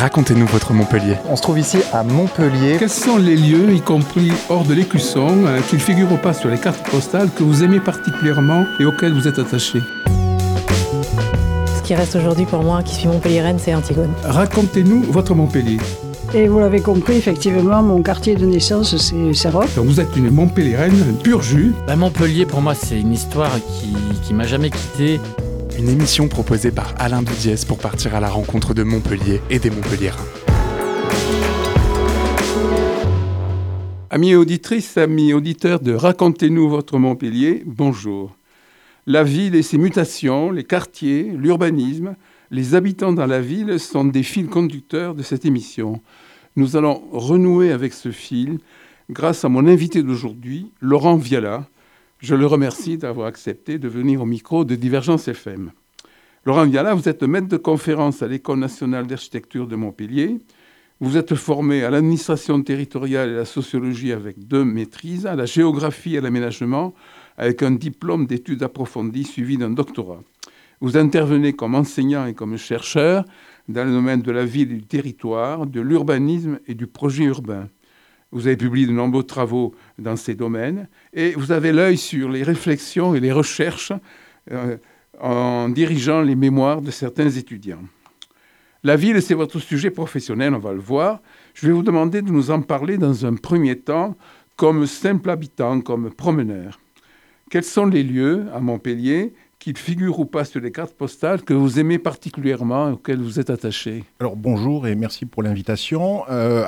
Racontez-nous votre Montpellier. On se trouve ici à Montpellier. Quels sont les lieux, y compris hors de l'Écusson, qui ne figurent pas sur les cartes postales, que vous aimez particulièrement et auxquels vous êtes attaché ? Ce qui reste aujourd'hui pour moi, qui suis montpelliéraine, c'est Antigone. Racontez-nous votre Montpellier. Et vous l'avez compris, effectivement, mon quartier de naissance, c'est Serroc. Donc vous êtes une Montpelliéraine pur jus. Montpellier, pour moi, c'est une histoire qui m'a jamais quitté. Une émission proposée par Alain Dudiès pour partir à la rencontre de Montpellier et des Montpelliérains. Amis auditrices, amis auditeurs de Racontez-nous votre Montpellier, bonjour. La ville et ses mutations, les quartiers, l'urbanisme, les habitants dans la ville sont des fils conducteurs de cette émission. Nous allons renouer avec ce fil grâce à mon invité d'aujourd'hui, Laurent Viala. Je le remercie d'avoir accepté de venir au micro de Divergence FM. Laurent Viala, vous êtes maître de conférence à l'École nationale d'architecture de Montpellier. Vous êtes formé à l'administration territoriale et à la sociologie avec 2 maîtrises, à la géographie et à l'aménagement avec un diplôme d'études approfondies suivi d'un doctorat. Vous intervenez comme enseignant et comme chercheur dans le domaine de la ville et du territoire, de l'urbanisme et du projet urbain. Vous avez publié de nombreux travaux dans ces domaines et vous avez l'œil sur les réflexions et les recherches en dirigeant les mémoires de certains étudiants. La ville, c'est votre sujet professionnel, on va le voir. Je vais vous demander de nous en parler dans un premier temps comme simple habitant, comme promeneur. Quels sont les lieux à Montpellier, qu'ils figurent ou pas sur les cartes postales, que vous aimez particulièrement et auxquels vous êtes attaché ? Alors bonjour et merci pour l'invitation.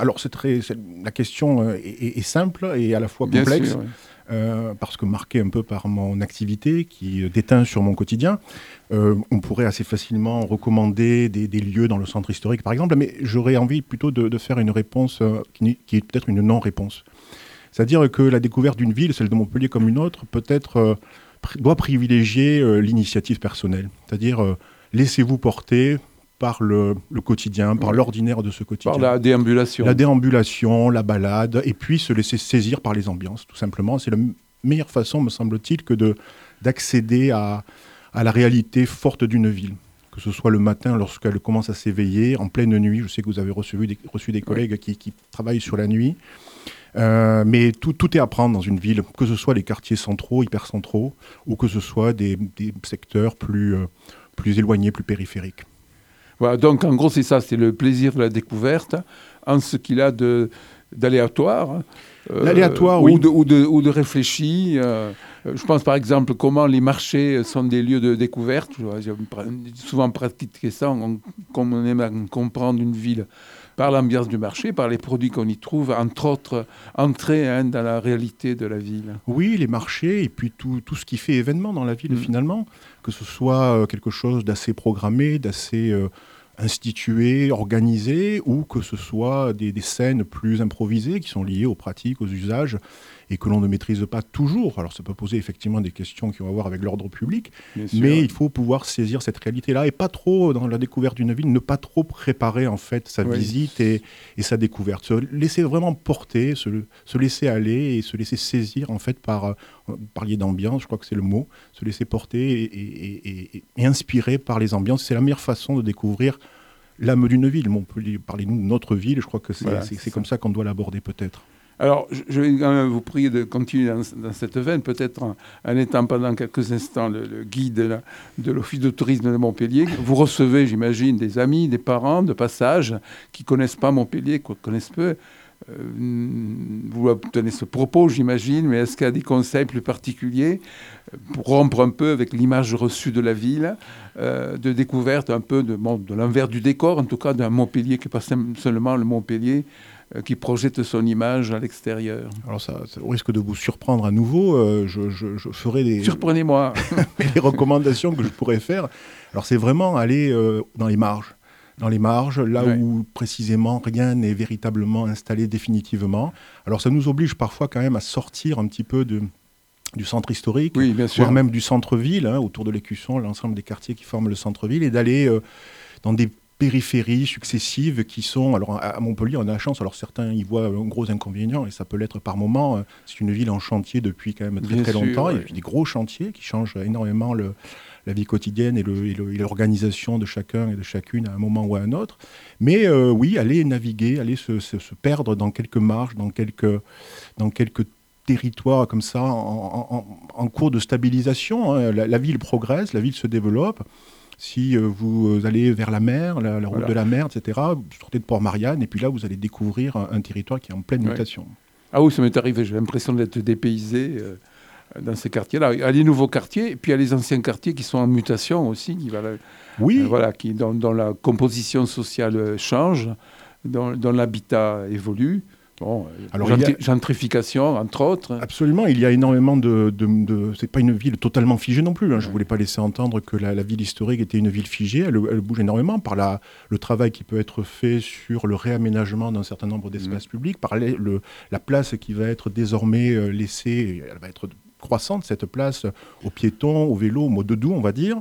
La question est simple et à la fois complexe. Bien sûr, oui. Parce que marquée un peu par mon activité qui déteint sur mon quotidien, on pourrait assez facilement recommander des lieux dans le centre historique par exemple, mais j'aurais envie plutôt de faire une réponse qui est peut-être une non-réponse. C'est-à-dire que la découverte d'une ville, celle de Montpellier comme une autre, peut-être doit privilégier l'initiative personnelle. C'est-à-dire laissez-vous porter par le quotidien, par l'ordinaire de ce quotidien. Par la déambulation. La déambulation, la balade, et puis se laisser saisir par les ambiances, tout simplement. C'est la meilleure façon, me semble-t-il, que d'accéder à la réalité forte d'une ville. Que ce soit le matin, lorsqu'elle commence à s'éveiller, en pleine nuit. Je sais que vous avez reçu des collègues qui travaillent sur la nuit. Mais tout est à prendre dans une ville, que ce soit les quartiers centraux, hypercentraux, ou que ce soit des secteurs plus éloignés, plus périphériques. Voilà, donc en gros c'est ça, c'est le plaisir de la découverte, en ce qu'il a d'aléatoire. L'aléatoire, oui. Ou de réfléchi. Je pense par exemple comment les marchés sont des lieux de découverte. J'ai souvent pratiqué ça, comme on aime à comprendre une ville par l'ambiance du marché, par les produits qu'on y trouve, entre autres, entrer dans la réalité de la ville. Oui, les marchés et puis tout ce qui fait événement dans la ville finalement, que ce soit quelque chose d'assez programmé, d'assez institué, organisé, ou que ce soit des scènes plus improvisées qui sont liées aux pratiques, aux usages, et que l'on ne maîtrise pas toujours. Alors ça peut poser effectivement des questions qui ont à voir avec l'ordre public, mais il faut pouvoir saisir cette réalité-là, et pas trop, dans la découverte d'une ville, ne pas trop préparer en fait sa visite et sa découverte. Se laisser vraiment porter, se laisser aller et se laisser saisir en fait par, vous parliez d'ambiance, je crois que c'est le mot, se laisser porter et inspirer par les ambiances. C'est la meilleure façon de découvrir l'âme d'une ville. Montpellier, parlez-nous de notre ville, je crois que c'est comme ça qu'on doit l'aborder peut-être. Alors, je vais quand même vous prier de continuer dans cette veine, peut-être en étant pendant quelques instants le guide de l'Office de tourisme de Montpellier. Vous recevez, j'imagine, des amis, des parents de passage qui ne connaissent pas Montpellier, qui connaissent peu. Vous tenez ce propos, j'imagine, mais est-ce qu'il y a des conseils plus particuliers pour rompre un peu avec l'image reçue de la ville, de découverte un peu de l'envers du décor, en tout cas d'un Montpellier qui n'est pas seulement le Montpellier qui projette son image à l'extérieur. Alors ça risque de vous surprendre à nouveau. Je ferai des... Surprenez-moi. Les recommandations que je pourrais faire. Alors c'est vraiment aller dans les marges. Dans les marges, là où précisément rien n'est véritablement installé définitivement. Alors ça nous oblige parfois quand même à sortir un petit peu du centre historique, voire même du centre-ville, autour de l'Écusson, l'ensemble des quartiers qui forment le centre-ville, et d'aller dans des périphéries successives qui sont... Alors à Montpellier, on a la chance, alors certains y voient un gros inconvénient, et ça peut l'être par moment. C'est une ville en chantier depuis quand même très longtemps, et puis des gros chantiers qui changent énormément la vie quotidienne et l'organisation de chacun et de chacune à un moment ou à un autre. Mais oui, aller naviguer, aller se perdre dans quelques marges, dans quelques territoires comme ça, en cours de stabilisation. Hein. La ville progresse, la ville se développe. Si vous allez vers la mer, la route de la mer, etc., vous sortez de Port-Marianne, et puis là, vous allez découvrir un territoire qui est en pleine mutation. Ah oui, ça m'est arrivé, j'ai l'impression d'être dépaysé dans ces quartiers-là. Il y a les nouveaux quartiers, et puis il y a les anciens quartiers qui sont en mutation aussi, dont la composition sociale change, dont l'habitat évolue. Bon, alors, gentrification, entre autres. Absolument, il y a énormément c'est pas une ville totalement figée non plus. Hein. Je ne voulais pas laisser entendre que la ville historique était une ville figée. Elle bouge énormément par le travail qui peut être fait sur le réaménagement d'un certain nombre d'espaces publics, par la place qui va être désormais laissée, elle va être croissante, cette place, aux piétons, aux vélos, au mode doux, on va dire.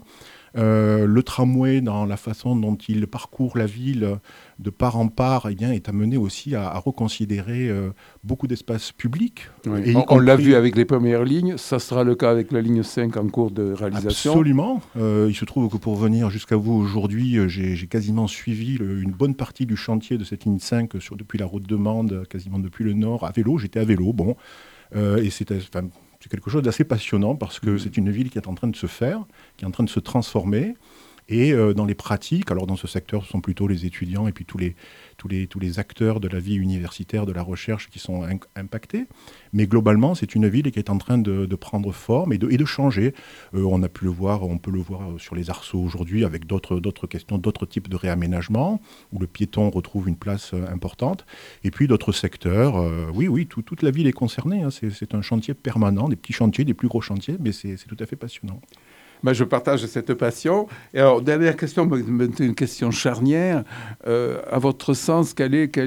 Le tramway, dans la façon dont il parcourt la ville de part en part, est amené aussi à reconsidérer beaucoup d'espaces publics. Oui. Et on l'a vu avec les premières lignes, ça sera le cas avec la ligne 5 en cours de réalisation. Absolument. Il se trouve que pour venir jusqu'à vous aujourd'hui, j'ai quasiment suivi une bonne partie du chantier de cette ligne 5 depuis la route de Mende, quasiment depuis le nord, à vélo. J'étais à vélo, et c'était... C'est quelque chose d'assez passionnant parce que c'est une ville qui est en train de se faire, qui est en train de se transformer. Et dans les pratiques, alors dans ce secteur, ce sont plutôt les étudiants et puis tous les acteurs de la vie universitaire, de la recherche qui sont impactés. Mais globalement, c'est une ville qui est en train de prendre forme et de changer. On peut le voir sur les arceaux aujourd'hui avec d'autres questions, d'autres types de réaménagement où le piéton retrouve une place importante. Et puis d'autres secteurs, toute la ville est concernée. Hein. C'est un chantier permanent, des petits chantiers, des plus gros chantiers, mais c'est tout à fait passionnant. Je partage cette passion. Et alors, dernière question, une question charnière. À votre sens, quelle est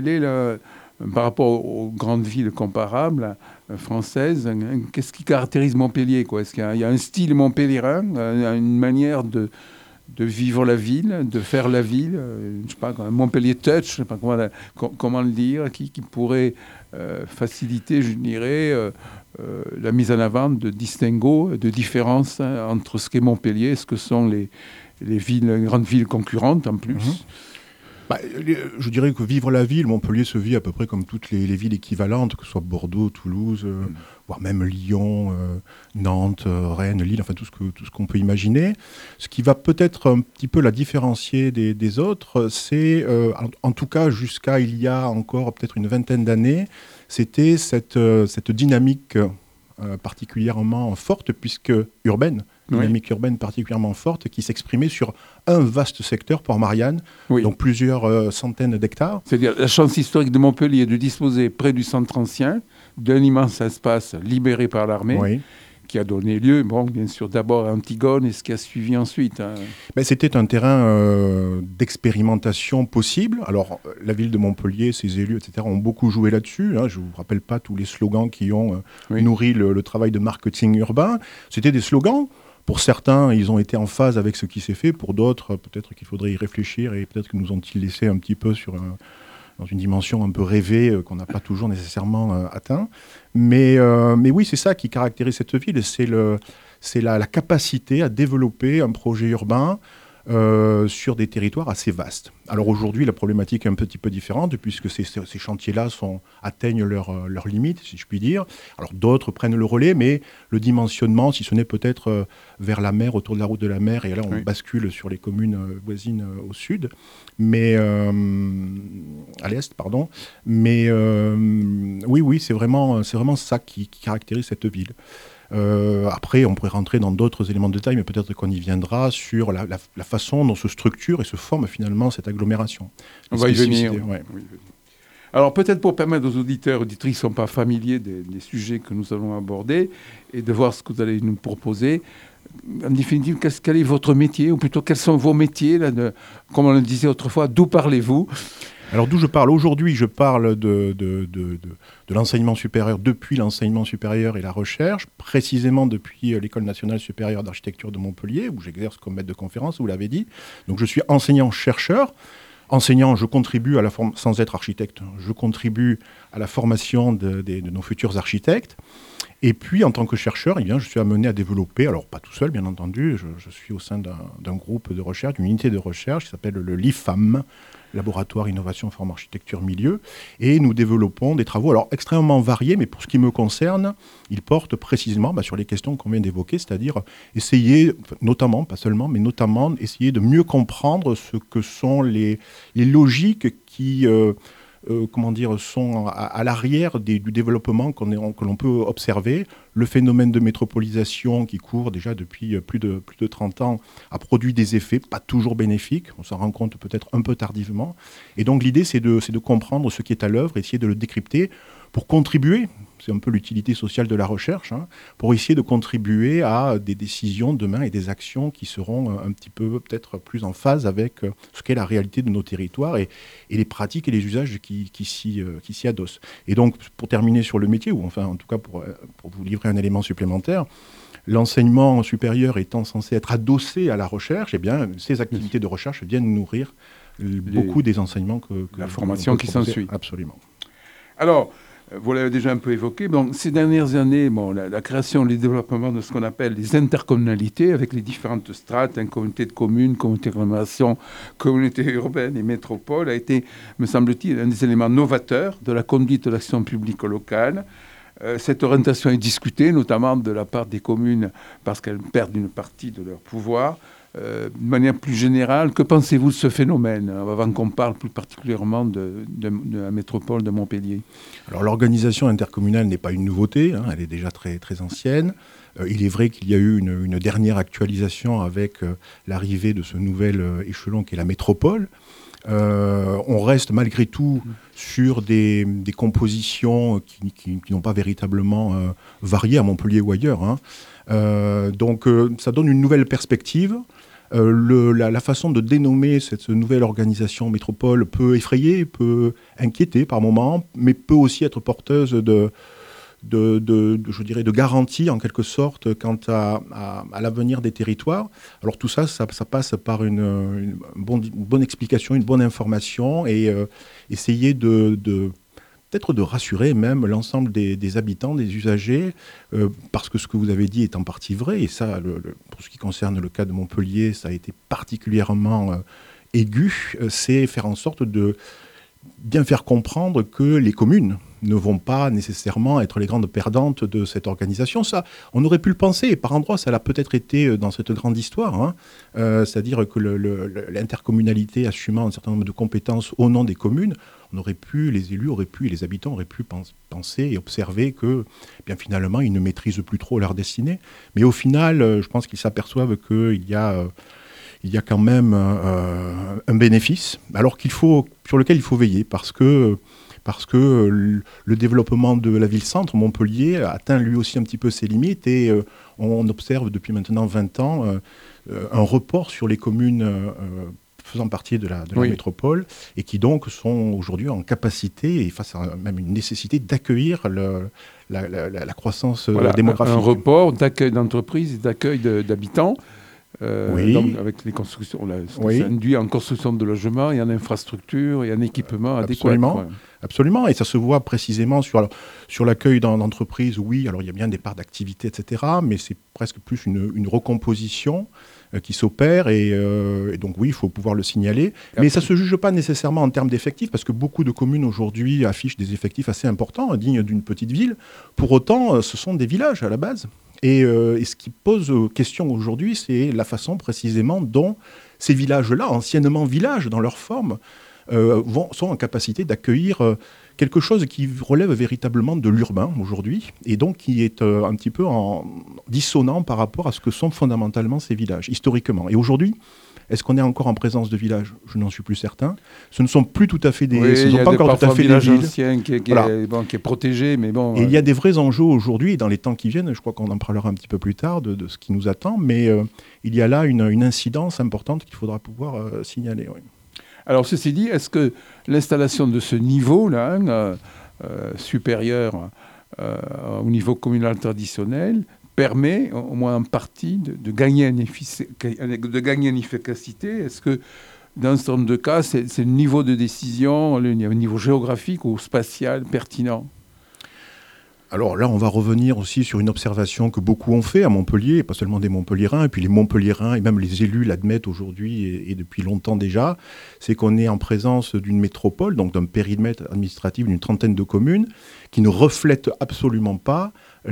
par rapport aux grandes villes comparables françaises, qu'est-ce qui caractérise Montpellier, quoi ? Est-ce qu'il y a un style montpelliérain, une manière de vivre la ville, de faire la ville, je ne sais pas, un Montpellier touch, je ne sais pas comment le dire, qui pourrait faciliter, je dirais, la mise en avant de distinguo, de différence entre ce qu'est Montpellier et ce que sont les grandes villes concurrentes en plus. Je dirais que vivre la ville, Montpellier se vit à peu près comme toutes les villes équivalentes, que ce soit Bordeaux, Toulouse, voire même Lyon, Nantes, Rennes, Lille, enfin tout ce qu'on peut imaginer. Ce qui va peut-être un petit peu la différencier des autres, c'est, en tout cas jusqu'à il y a encore peut-être une vingtaine d'années, c'était cette dynamique particulièrement forte, puisque urbaine, dynamique urbaine particulièrement forte, qui s'exprimait sur un vaste secteur, Port-Marianne, donc plusieurs centaines d'hectares. C'est-à-dire la chance historique de Montpellier de disposer près du centre ancien d'un immense espace libéré par l'armée, qui a donné lieu, bien sûr, d'abord à Antigone et ce qui a suivi ensuite. Hein. C'était un terrain d'expérimentation possible. Alors, la ville de Montpellier, ses élus, etc., ont beaucoup joué là-dessus. Hein. Je ne vous rappelle pas tous les slogans qui ont nourri le travail de marketing urbain. C'était des slogans. Pour certains, ils ont été en phase avec ce qui s'est fait. Pour d'autres, peut-être qu'il faudrait y réfléchir et peut-être que nous ont-ils laissé un petit peu dans une dimension un peu rêvée qu'on n'a pas toujours nécessairement atteint. Mais oui, c'est ça qui caractérise cette ville. C'est la capacité à développer un projet urbain sur des territoires assez vastes. Alors aujourd'hui, la problématique est un petit peu différente puisque ces chantiers-là atteignent leurs limites, si je puis dire. Alors d'autres prennent le relais, mais le dimensionnement, si ce n'est peut-être vers la mer, autour de la route de la mer, et là on bascule sur les communes voisines au sud, mais à l'est, pardon. Mais oui, c'est vraiment ça qui caractérise cette ville. Après, on pourrait rentrer dans d'autres éléments de détail, mais peut-être qu'on y viendra sur la façon dont se structure et se forme finalement cette agglomération. On va y venir. Alors peut-être pour permettre aux auditeurs et auditrices qui ne sont pas familiers des sujets que nous allons aborder et de voir ce que vous allez nous proposer, en définitive, quel est votre métier, ou plutôt quels sont vos métiers comme on le disait autrefois, d'où parlez-vous ? Alors d'où je parle aujourd'hui, je parle de l'enseignement supérieur, depuis l'enseignement supérieur et la recherche, précisément depuis l'École nationale supérieure d'architecture de Montpellier, où j'exerce comme maître de conférence, vous l'avez dit. Donc je suis enseignant-chercheur. Enseignant, je contribue sans être architecte, je contribue à la formation de nos futurs architectes. Et puis, en tant que chercheur, je suis amené à développer, alors pas tout seul, bien entendu, je suis au sein d'un groupe de recherche, d'une unité de recherche qui s'appelle le LIFAM, Laboratoire Innovation Forme Architecture Milieu, et nous développons des travaux alors extrêmement variés, mais pour ce qui me concerne, ils portent précisément sur les questions qu'on vient d'évoquer, c'est-à-dire essayer, notamment, pas seulement, mais notamment essayer de mieux comprendre ce que sont les logiques qui sont à l'arrière du développement que l'on peut observer. Le phénomène de métropolisation qui court déjà depuis plus de 30 ans a produit des effets pas toujours bénéfiques. On s'en rend compte peut-être un peu tardivement. Et donc l'idée, c'est de comprendre ce qui est à l'œuvre, essayer de le décrypter pour contribuer, c'est un peu l'utilité sociale de la recherche, pour essayer de contribuer à des décisions demain et des actions qui seront un petit peu peut-être plus en phase avec ce qu'est la réalité de nos territoires et les pratiques et les usages qui s'y adossent. Et donc, pour terminer sur le métier, ou enfin en tout cas pour vous livrer un élément supplémentaire, l'enseignement supérieur étant censé être adossé à la recherche, ces activités de recherche viennent nourrir beaucoup des enseignements que la formation qui s'ensuit. Absolument. Alors, vous l'avez déjà un peu évoqué. Bon, ces dernières années, la création et le développement de ce qu'on appelle les intercommunalités avec les différentes strates, communautés de communes, communautés d'agglomération, communautés urbaines et métropoles, a été, me semble-t-il, un des éléments novateurs de la conduite de l'action publique locale. Cette orientation est discutée, notamment de la part des communes, parce qu'elles perdent une partie de leur pouvoir. De manière plus générale, que pensez-vous de ce phénomène, avant qu'on parle plus particulièrement de la métropole de Montpellier ? Alors l'organisation intercommunale n'est pas une nouveauté, elle est déjà très, très ancienne. Il est vrai qu'il y a eu une dernière actualisation avec l'arrivée de ce nouvel échelon qui est la métropole. On reste malgré tout sur des compositions qui n'ont pas véritablement varié à Montpellier ou ailleurs. Donc ça donne une nouvelle perspective. La façon de dénommer cette nouvelle organisation métropole peut effrayer, peut inquiéter par moments, mais peut aussi être porteuse de garanties en quelque sorte quant à l'avenir des territoires. Alors tout ça passe par une bonne explication, une bonne information et essayer peut-être de rassurer même l'ensemble des habitants, des usagers, parce que ce que vous avez dit est en partie vrai, et ça, pour ce qui concerne le cas de Montpellier, ça a été particulièrement aigu, c'est faire en sorte de bien faire comprendre que les communes ne vont pas nécessairement être les grandes perdantes de cette organisation. Ça, on aurait pu le penser, et par endroits, ça l'a peut-être été dans cette grande histoire, c'est-à-dire que l'intercommunalité assumant un certain nombre de compétences au nom des communes, les élus auraient pu, et les habitants auraient pu penser et observer que, finalement, ils ne maîtrisent plus trop leur destinée. Mais au final, je pense qu'ils s'aperçoivent qu'il y a quand même un bénéfice, sur lequel il faut veiller, parce que le développement de la ville-centre, Montpellier, atteint lui aussi un petit peu ses limites, et on observe depuis maintenant 20 ans un report sur les communes faisant partie de la métropole, et qui donc sont aujourd'hui en capacité, et face à même une nécessité, d'accueillir la croissance démographique. Un report d'accueil d'entreprises et d'accueil d'habitants. Donc avec les constructions, ça induit en construction de logements et en infrastructures et en équipement adéquat. Absolument, et ça se voit précisément sur l'accueil d'entreprises. Oui, alors il y a bien des parts d'activité, etc., mais c'est presque plus une recomposition qui s'opère, et donc oui, il faut pouvoir le signaler. Mais ça ne se juge pas nécessairement en termes d'effectifs, parce que beaucoup de communes aujourd'hui affichent des effectifs assez importants, dignes d'une petite ville. Pour autant, ce sont des villages à la base. Et ce qui pose question aujourd'hui, c'est la façon précisément dont ces villages-là, anciennement villages dans leur forme, sont en capacité d'accueillir quelque chose qui relève véritablement de l'urbain aujourd'hui, et donc qui est un petit peu dissonant par rapport à ce que sont fondamentalement ces villages, historiquement. Et aujourd'hui, est-ce qu'on est encore en présence de villages ? Je n'en suis plus certain. Ce ne sont plus tout à fait des... ce ne sont pas encore tout à fait des villes. Ancien qui est protégé, mais bon... Et il y a des vrais enjeux aujourd'hui, et dans les temps qui viennent, je crois qu'on en parlera un petit peu plus tard de ce qui nous attend, mais il y a là une incidence importante qu'il faudra pouvoir signaler. Oui. Alors, ceci dit, est-ce que l'installation de ce niveau-là, supérieur au niveau communal traditionnel, permet, au moins en partie, de gagner en efficacité ? Est-ce que, dans ce nombre de cas, c'est le niveau de décision, le niveau géographique ou spatial pertinent ? Alors là, on va revenir aussi sur une observation que beaucoup ont fait à Montpellier, pas seulement des Montpelliérains, et puis les Montpelliérains et même les élus l'admettent aujourd'hui et depuis longtemps déjà, c'est qu'on est en présence d'une métropole, donc d'un périmètre administratif d'une trentaine de communes, qui ne reflète absolument pas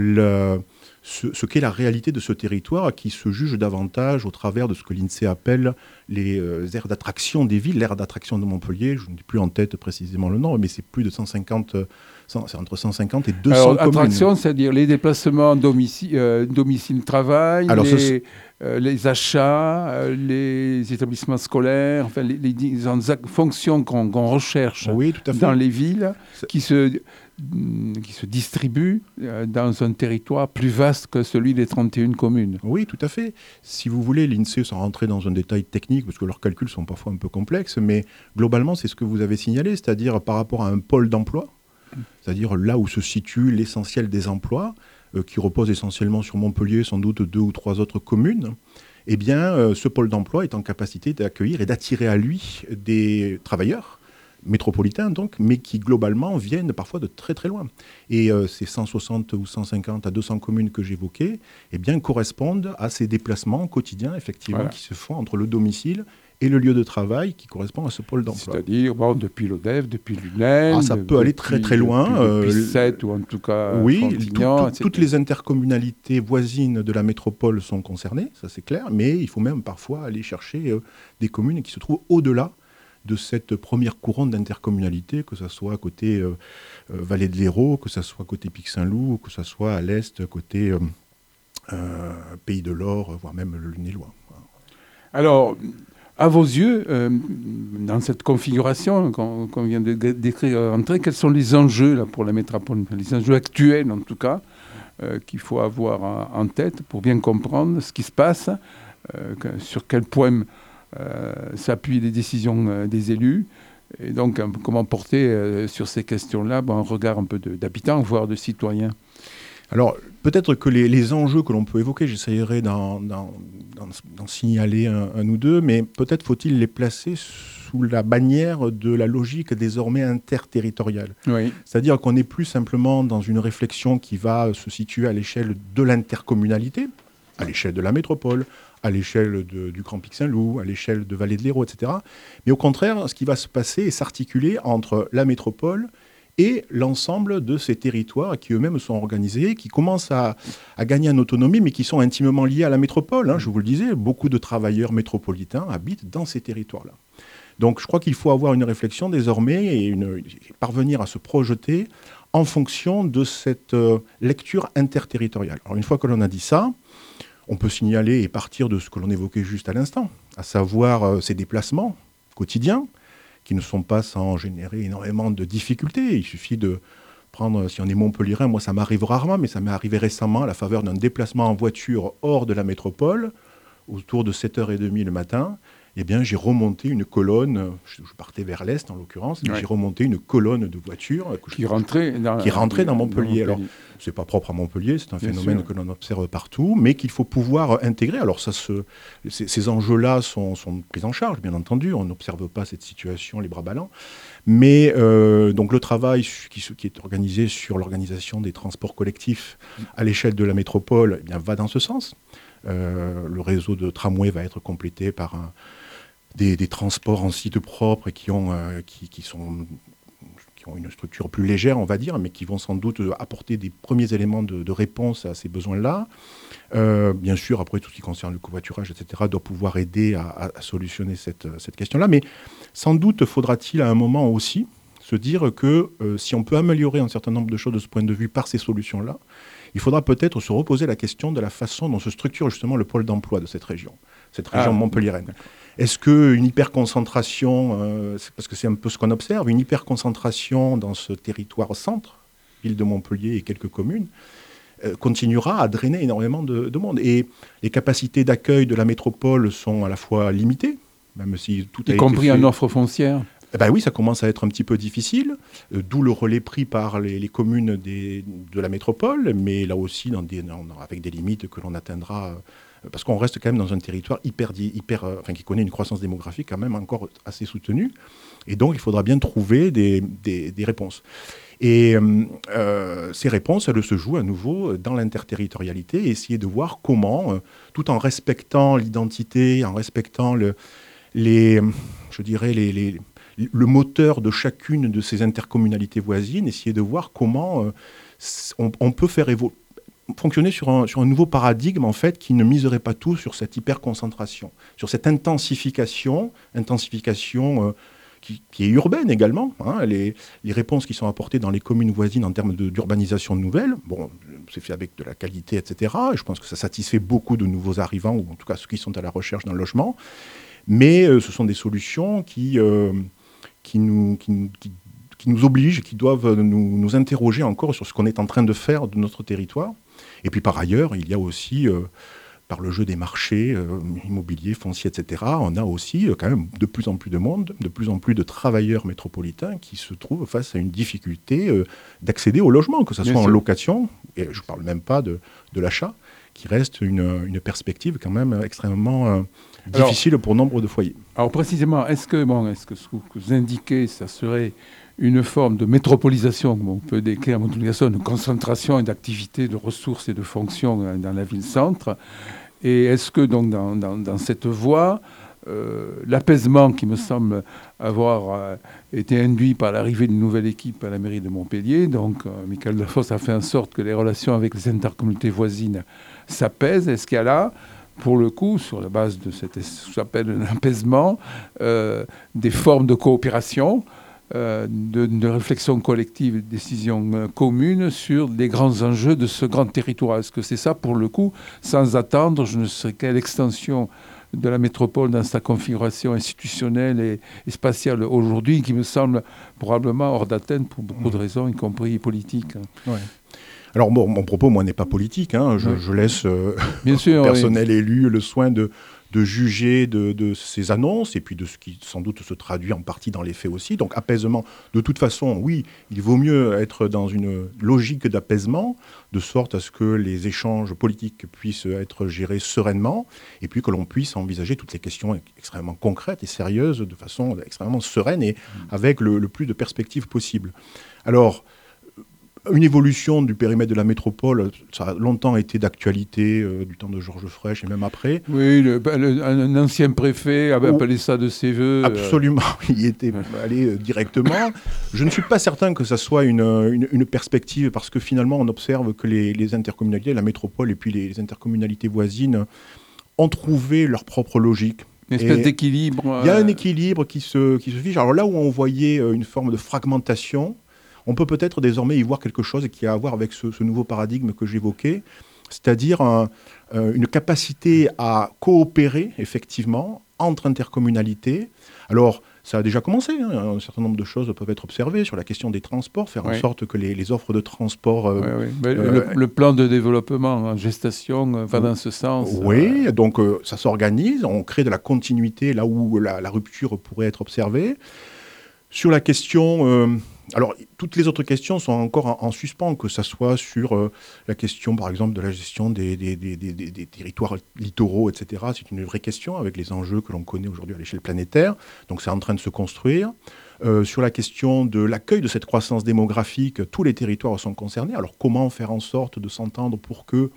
ce qu'est la réalité de ce territoire, qui se juge davantage au travers de ce que l'INSEE appelle les aires d'attraction des villes. L'aire d'attraction de Montpellier, je n'ai plus en tête précisément le nom, mais c'est plus de 150, c'est entre 150 et 200 Alors, communes. attraction, c'est-à-dire les déplacements domicile-travail, Alors, les achats, les établissements scolaires, enfin les différentes fonctions qu'on recherche Oui, tout à fait. dans les villes qui se distribuent dans un territoire plus vaste que celui des 31 communes. Oui, tout à fait. Si vous voulez, l'INSEE, sans rentrer dans un détail technique, parce que leurs calculs sont parfois un peu complexes, mais globalement, c'est ce que vous avez signalé, c'est-à-dire par rapport à un pôle d'emploi, c'est-à-dire là où se situe l'essentiel des emplois, qui repose essentiellement sur Montpellier, sans doute 2 ou 3 autres communes, eh bien, ce pôle d'emploi est en capacité d'accueillir et d'attirer à lui des travailleurs métropolitains, donc, mais qui globalement viennent parfois de très très loin. Et ces 160 ou 150 à 200 communes que j'évoquais, eh bien, correspondent à ces déplacements quotidiens, effectivement, Voilà. qui se font entre le domicile et le lieu de travail qui correspond à ce pôle d'emploi. C'est-à-dire, depuis l'ODEV, depuis l'UNEL... Ça peut aller très très loin. Depuis 7 ou en tout cas oui, Frontignan, toutes les intercommunalités voisines de la métropole sont concernées, ça c'est clair, mais il faut même parfois aller chercher des communes qui se trouvent au-delà de cette première couronne d'intercommunalité, que ce soit côté Vallée de l'Hérault, que ce soit côté Pic-Saint-Loup, que ce soit à l'est, côté Pays de l'Or, voire même le Lunélois. Alors, à vos yeux, dans cette configuration qu'on vient de décrire André, quels sont les enjeux là, pour la métropole, les enjeux actuels en tout cas, qu'il faut avoir en tête pour bien comprendre ce qui se passe, sur quel point s'appuient les décisions des élus, et donc comment porter sur ces questions-là un regard un peu d'habitants, voire de citoyens. Alors, peut-être que les enjeux que l'on peut évoquer, j'essayerai d'en signaler un ou deux, mais peut-être faut-il les placer sous la bannière de la logique désormais interterritoriale. Oui. C'est-à-dire qu'on n'est plus simplement dans une réflexion qui va se situer à l'échelle de l'intercommunalité, à l'échelle de la métropole, à l'échelle du Grand Pic-Saint-Loup, à l'échelle de Vallée de l'Hérault, etc. Mais au contraire, ce qui va se passer est s'articuler entre la métropole et l'ensemble de ces territoires qui eux-mêmes sont organisés, qui commencent à gagner en autonomie, mais qui sont intimement liés à la métropole. Je vous le disais, beaucoup de travailleurs métropolitains habitent dans ces territoires-là. Donc je crois qu'il faut avoir une réflexion désormais et parvenir à se projeter en fonction de cette lecture interterritoriale. Alors une fois que l'on a dit ça, on peut signaler et partir de ce que l'on évoquait juste à l'instant, à savoir ces déplacements quotidiens, qui ne sont pas sans générer énormément de difficultés. Il suffit de prendre, si on est montpelliérain, moi ça m'arrive rarement, mais ça m'est arrivé récemment à la faveur d'un déplacement en voiture hors de la métropole, autour de 7h30 le matin. Eh bien, j'ai remonté une colonne, je partais vers l'est en l'occurrence, mais j'ai remonté une colonne de voitures qui rentrait dans Montpellier. Alors, c'est pas propre à Montpellier, c'est un phénomène que l'on observe partout, mais qu'il faut pouvoir intégrer. Alors, ces enjeux-là sont pris en charge, bien entendu. On n'observe pas cette situation les bras ballants. Mais donc le travail qui est organisé sur l'organisation des transports collectifs à l'échelle de la métropole, eh bien, va dans ce sens. Le réseau de tramway va être complété par des transports en site propre et qui ont une structure plus légère, on va dire, mais qui vont sans doute apporter des premiers éléments de réponse à ces besoins-là. Bien sûr, après, tout ce qui concerne le covoiturage, etc., doit pouvoir aider à solutionner cette question-là. Mais sans doute faudra-t-il à un moment aussi se dire que si on peut améliorer un certain nombre de choses de ce point de vue par ces solutions-là, il faudra peut-être se reposer la question de la façon dont se structure justement le pôle d'emploi de cette région montpelliéraine. Est-ce qu'une hyperconcentration, parce que c'est un peu ce qu'on observe, une hyperconcentration dans ce territoire centre, ville de Montpellier et quelques communes, continuera à drainer énormément de monde. Et les capacités d'accueil de la métropole sont à la fois limitées, même si tout a été y compris fait. en offre foncière. Eh ben oui, ça commence à être un petit peu difficile, d'où le relais pris par les communes de la métropole, mais là aussi avec des limites que l'on atteindra, parce qu'on reste quand même dans un territoire qui connaît une croissance démographique quand même encore assez soutenue, et donc il faudra bien trouver des réponses. Et ces réponses, elles se jouent à nouveau dans l'interterritorialité, et essayer de voir comment, tout en respectant l'identité, en respectant le moteur de chacune de ces intercommunalités voisines, essayer de voir comment on peut faire fonctionner sur un nouveau paradigme en fait qui ne miserait pas tout sur cette hyperconcentration, sur cette intensification qui est urbaine également. Les réponses qui sont apportées dans les communes voisines en termes d'urbanisation nouvelle, bon, c'est fait avec de la qualité, etc. Et je pense que ça satisfait beaucoup de nouveaux arrivants, ou en tout cas ceux qui sont à la recherche d'un logement. Mais ce sont des solutions qui nous obligent, qui doivent nous interroger encore sur ce qu'on est en train de faire de notre territoire. Et puis par ailleurs, il y a aussi, par le jeu des marchés immobiliers, fonciers, etc., on a aussi quand même de plus en plus de monde, de plus en plus de travailleurs métropolitains qui se trouvent face à une difficulté d'accéder au logement, que ce soit en location, et je ne parle même pas de l'achat, qui reste une perspective quand même extrêmement difficile pour nombre de foyers. Alors précisément, est-ce que ce que vous indiquez, ça serait une forme de métropolisation, comme on peut décrire à Montpellier, de concentration et d'activité, de ressources et de fonctions dans la ville-centre? Et est-ce que donc dans cette voie, l'apaisement qui me semble avoir été induit par l'arrivée d'une nouvelle équipe à la mairie de Montpellier, donc Michael Lafosse a fait en sorte que les relations avec les intercommunautés voisines s'apaisent, est-ce qu'il y a là, pour le coup, sur la base de ce que s'appelle l'apaisement, des formes de coopération, de réflexion collective et de décision commune sur les grands enjeux de ce grand territoire? Est-ce que c'est ça, pour le coup, sans attendre, je ne sais quelle extension de la métropole dans sa configuration institutionnelle et spatiale aujourd'hui, qui me semble probablement hors d'atteinte pour beaucoup de raisons, y compris politiques. Ouais. Alors bon, mon propos, moi, n'est pas politique. Je laisse bien sûr, au personnel élu le soin de juger de ces annonces et puis de ce qui sans doute se traduit en partie dans les faits aussi. Donc apaisement, de toute façon, oui, il vaut mieux être dans une logique d'apaisement, de sorte à ce que les échanges politiques puissent être gérés sereinement et puis que l'on puisse envisager toutes les questions extrêmement concrètes et sérieuses de façon extrêmement sereine et avec le plus de perspectives possible. Alors, une évolution du périmètre de la métropole, ça a longtemps été d'actualité, du temps de Georges Frêche et même après. Oui, un ancien préfet avait appelé ça de ses voeux. Absolument, il y était allé directement. Je ne suis pas certain que ça soit une perspective, parce que finalement, on observe que les intercommunalités, la métropole et puis les intercommunalités voisines ont trouvé leur propre logique. Une espèce d'équilibre. Il y a un équilibre qui se fiche. Alors là où on voyait une forme de fragmentation, on peut peut-être désormais y voir quelque chose qui a à voir avec ce nouveau paradigme que j'évoquais, c'est-à-dire une capacité à coopérer effectivement entre intercommunalités. Alors, ça a déjà commencé, un certain nombre de choses peuvent être observées sur la question des transports, faire en sorte que les offres de transport... le plan de développement en gestation va dans ce sens. Oui, donc ça s'organise, on crée de la continuité là où la rupture pourrait être observée. Sur la question... alors, toutes les autres questions sont encore en suspens, que ce soit sur la question, par exemple, de la gestion des territoires littoraux, etc. C'est une vraie question avec les enjeux que l'on connaît aujourd'hui à l'échelle planétaire. Donc, c'est en train de se construire. Sur la question de l'accueil de cette croissance démographique, tous les territoires sont concernés. Alors, comment faire en sorte de s'entendre pour que,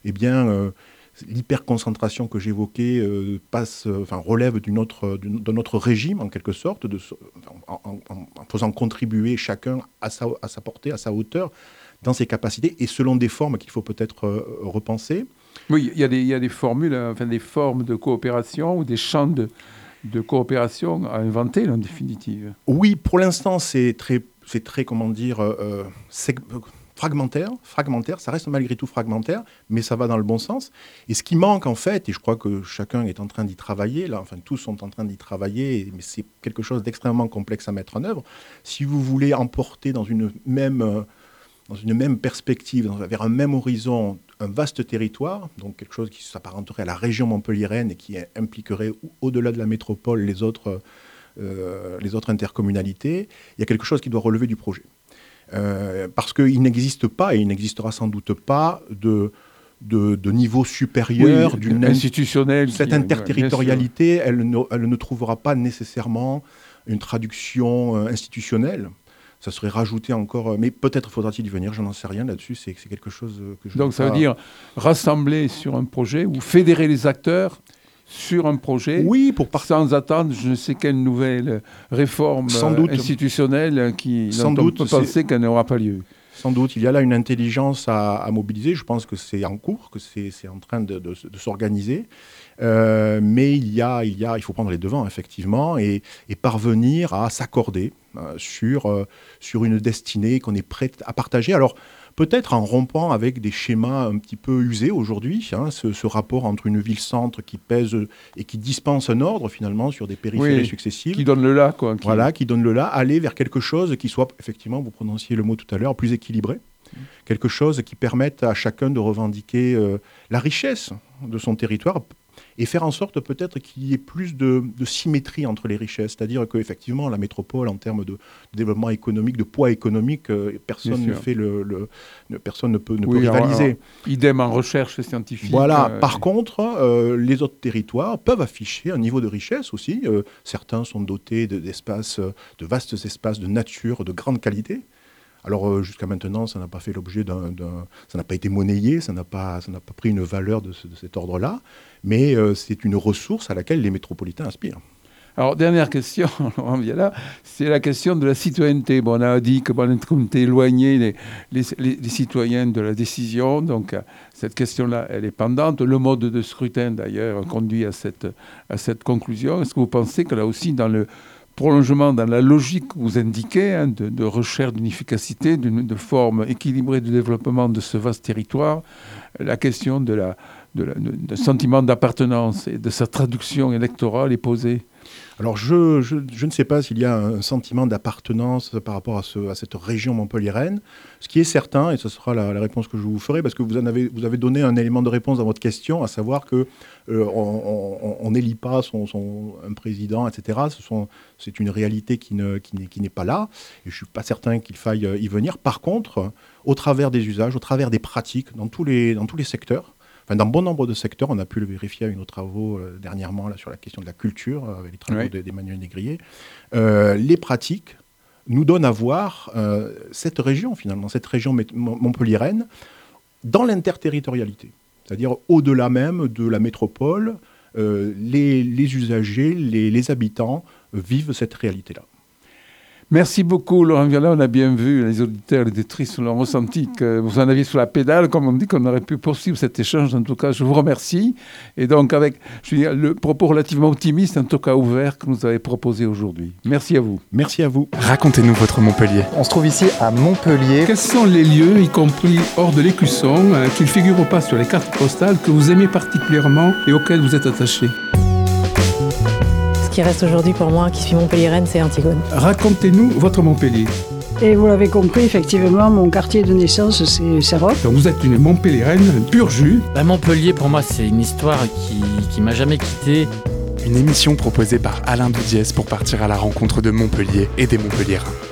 l'hyperconcentration que j'évoquais relève d'un autre régime, en quelque sorte, en faisant contribuer chacun à sa portée, à sa hauteur, dans ses capacités, et selon des formes qu'il faut peut-être repenser. Oui, il y a des formules, des formes de coopération ou des champs de coopération à inventer, en définitive. Oui, pour l'instant, c'est très comment dire... fragmentaire, ça reste malgré tout fragmentaire, mais ça va dans le bon sens. Et ce qui manque en fait, et je crois que chacun est en train d'y travailler, tous sont en train d'y travailler, mais c'est quelque chose d'extrêmement complexe à mettre en œuvre. Si vous voulez emporter dans une même perspective, vers un même horizon, un vaste territoire, donc quelque chose qui s'apparenterait à la région montpelliéraine et qui impliquerait au-delà de la métropole les autres les autres intercommunalités, il y a quelque chose qui doit relever du projet. Parce qu'il n'existe pas, et il n'existera sans doute pas, de niveau supérieur d'une institutionnelle. Cette interterritorialité, elle ne trouvera pas nécessairement une traduction institutionnelle. Ça serait rajouté encore, mais peut-être faudra-t-il y venir, je n'en sais rien là-dessus, c'est quelque chose que je... Donc ça veut dire rassembler sur un projet ou fédérer les acteurs sur un projet, oui, sans attendre je ne sais quelle nouvelle réforme institutionnelle dont on peut penser qu'elle n'aura pas lieu. Sans doute, il y a là une intelligence à mobiliser. Je pense que c'est en cours, que c'est en train de s'organiser. Mais il faut prendre les devants, effectivement, et parvenir à s'accorder sur une destinée qu'on est prêt à partager. Alors, peut-être en rompant avec des schémas un petit peu usés aujourd'hui, ce rapport entre une ville-centre qui pèse et qui dispense un ordre, finalement, sur des périphéries successives. Qui donne le là, quoi. Voilà, qui donne le là, aller vers quelque chose qui soit, effectivement, vous prononciez le mot tout à l'heure, plus équilibré. Quelque chose qui permette à chacun de revendiquer la richesse de son territoire et faire en sorte peut-être qu'il y ait plus de symétrie entre les richesses. C'est-à-dire qu'effectivement, la métropole, en termes de développement économique, de poids économique, personne ne peut rivaliser. Idem en recherche scientifique. Voilà. Par contre, les autres territoires peuvent afficher un niveau de richesse aussi. Certains sont dotés de vastes espaces de nature de grande qualité. Alors jusqu'à maintenant, ça n'a pas fait l'objet ça n'a pas été monnayé, ça n'a pas pris une valeur de cet ordre-là, mais c'est une ressource à laquelle les métropolitains aspirent. Alors, dernière question, Laurent Viala, c'est la question de la citoyenneté. Bon, on a dit que on était éloigné les citoyens de la décision, donc cette question-là, elle est pendante. Le mode de scrutin, d'ailleurs, conduit à cette conclusion. Est-ce que vous pensez que là aussi, dans le prolongement, dans la logique que vous indiquez, de recherche d'une efficacité, de forme équilibrée de développement de ce vaste territoire, la question de sentiment d'appartenance et de sa traduction électorale est posée? Alors, je ne sais pas s'il y a un sentiment d'appartenance par rapport à cette région montpelliéraine. Ce qui est certain, et ce sera la réponse que je vous ferai, parce que vous avez donné un élément de réponse dans votre question, à savoir que on n'élit pas un président, etc. C'est une réalité qui n'est pas là, et je ne suis pas certain qu'il faille y venir. Par contre, au travers des usages, au travers des pratiques, dans tous les secteurs, enfin, dans bon nombre de secteurs, on a pu le vérifier avec nos travaux dernièrement là, sur la question de la culture, avec les travaux d'Emmanuel Négrier. Les pratiques nous donnent à voir cette région, finalement, cette région montpelliéraine, dans l'interterritorialité. C'est-à-dire au-delà même de la métropole, les usagers, les habitants vivent cette réalité-là. Merci beaucoup, Laurent Viala. On a bien vu, les auditeurs et les auditrices l'ont ressenti, que vous en aviez sur la pédale, comme on dit, qu'on aurait pu poursuivre cet échange. En tout cas, je vous remercie. Et donc, avec le propos relativement optimiste, en tout cas ouvert, que vous avez proposé aujourd'hui. Merci à vous. Merci à vous. Racontez-nous votre Montpellier. On se trouve ici à Montpellier. Quels sont les lieux, y compris hors de l'Écusson, qui ne figurent pas sur les cartes postales, que vous aimez particulièrement et auxquels vous êtes attaché? Ce qui reste aujourd'hui pour moi, qui suis montpelliéraine, c'est Antigone. Racontez-nous votre Montpellier. Et vous l'avez compris, effectivement, mon quartier de naissance, c'est Serrote. Donc vous êtes une Montpelliéraine pur jus. Montpellier, pour moi, c'est une histoire qui m'a jamais quitté. Une émission proposée par Alain Bidiès pour partir à la rencontre de Montpellier et des Montpelliérains.